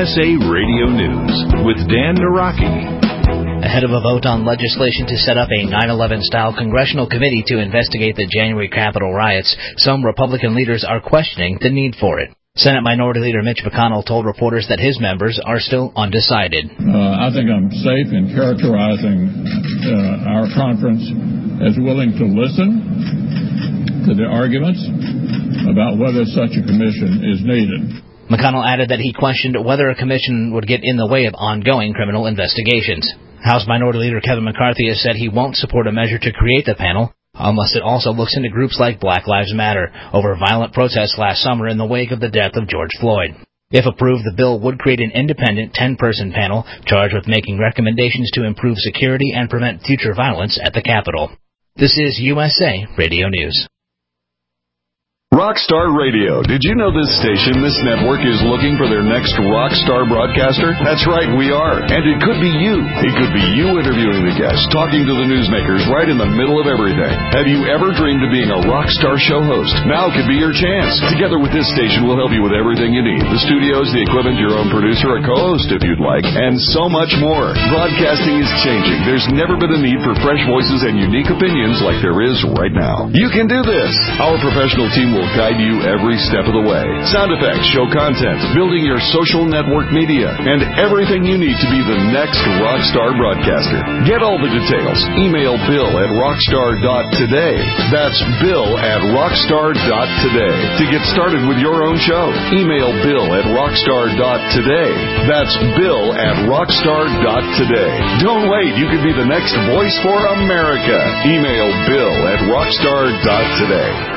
USA Radio News with Dan Naraki. Ahead of a vote on legislation to set up a 9/11-style congressional committee to investigate the January Capitol riots, some Republican leaders are questioning the need for it. Senate Minority Leader Mitch McConnell told reporters that his members are still undecided. I think I'm safe in characterizing our conference as willing to listen to the arguments about whether such a commission is needed. McConnell added that he questioned whether a commission would get in the way of ongoing criminal investigations. House Minority Leader Kevin McCarthy has said he won't support a measure to create the panel unless it also looks into groups like Black Lives Matter over violent protests last summer in the wake of the death of George Floyd. If approved, the bill would create an independent 10-person panel charged with making recommendations to improve security and prevent future violence at the Capitol. This is USA Radio News. Rockstar Radio. Did you know this station, this network, is looking for their next rockstar broadcaster? That's right, we are. And it could be you. It could be you interviewing the guests, talking to the newsmakers right in the middle of everything. Have you ever dreamed of being a rockstar show host? Now could be your chance. Together with this station, we'll help you with everything you need. The studios, the equipment, your own producer, a co-host if you'd like, and so much more. Broadcasting is changing. There's never been a need for fresh voices and unique opinions like there is right now. You can do this. Our professional team will guide you every step of the way. Sound effects, show content, building your social network media, and everything you need to be the next rockstar broadcaster. Get all the details. Email bill@rockstar.today. That's bill@rockstar.today. To get started with your own show, email bill@rockstar.today. That's bill@rockstar.today. Don't wait. You could be the next voice for America. Email bill@rockstar.today.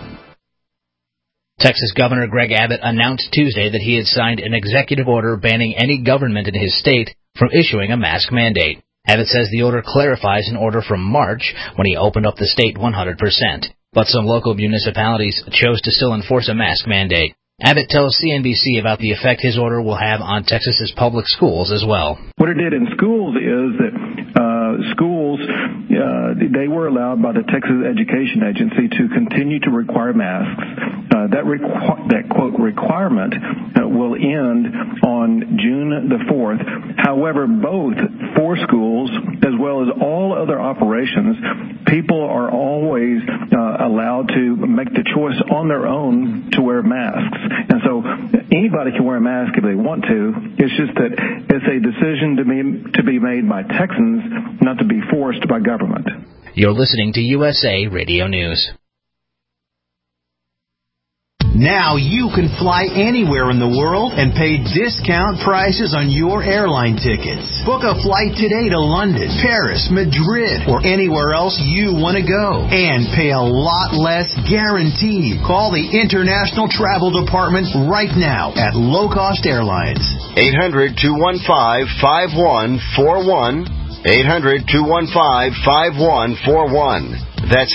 Texas Governor Greg Abbott announced Tuesday that he had signed an executive order banning any government in his state from issuing a mask mandate. Abbott says the order clarifies an order from March when he opened up the state 100%. But some local municipalities chose to still enforce a mask mandate. Abbott tells CNBC about the effect his order will have on Texas's public schools as well. What it did in schools is that schools, they were allowed by the Texas Education Agency to continue to require masks. That quote requirement will end on June the 4th. However, both for schools as well as all other operations, people are always allowed to make the choice on their own to wear masks. And so anybody can wear a mask if they want to. It's just that it's a decision to be made by Texans, not to be forced by government. You're listening to USA Radio News. Now you can fly anywhere in the world and pay discount prices on your airline tickets. Book a flight today to London, Paris, Madrid, or anywhere else you want to go. And pay a lot less guaranteed. Call the International Travel Department right now at Low Cost Airlines. 800-215-5141. 800-215-5141. That's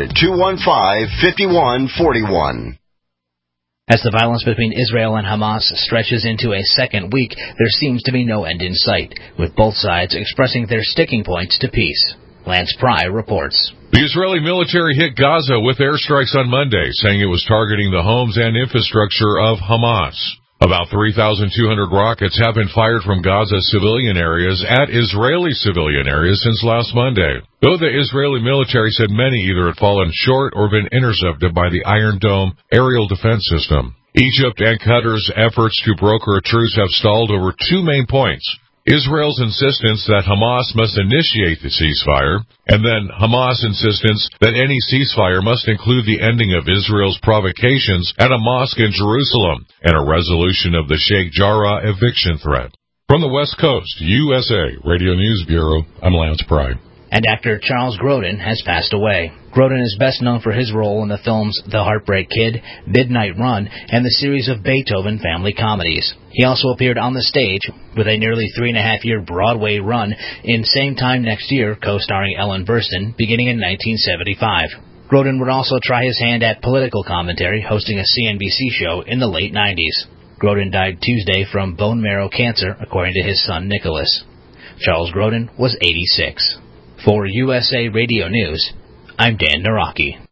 800-215-5141. As the violence between Israel and Hamas stretches into a second week, there seems to be no end in sight, with both sides expressing their sticking points to peace. Lance Pry reports. The Israeli military hit Gaza with airstrikes on Monday, saying it was targeting the homes and infrastructure of Hamas. About 3,200 rockets have been fired from Gaza's civilian areas at Israeli civilian areas since last Monday, though the Israeli military said many either had fallen short or been intercepted by the Iron Dome aerial defense system. Egypt and Qatar's efforts to broker a truce have stalled over two main points: Israel's insistence that Hamas must initiate the ceasefire, and then Hamas' insistence that any ceasefire must include the ending of Israel's provocations at a mosque in Jerusalem and a resolution of the Sheikh Jarrah eviction threat. From the West Coast, USA Radio News Bureau, I'm Lance Pry. And actor Charles Grodin has passed away. Grodin is best known for his role in the films The Heartbreak Kid, Midnight Run, and the series of Beethoven family comedies. He also appeared on the stage with a nearly 3.5-year Broadway run in Same Time Next Year, co-starring Ellen Burstyn, beginning in 1975. Grodin would also try his hand at political commentary, hosting a CNBC show in the late 90s. Grodin died Tuesday from bone marrow cancer, according to his son Nicholas. Charles Grodin was 86. For USA Radio News, I'm Dan Naraki.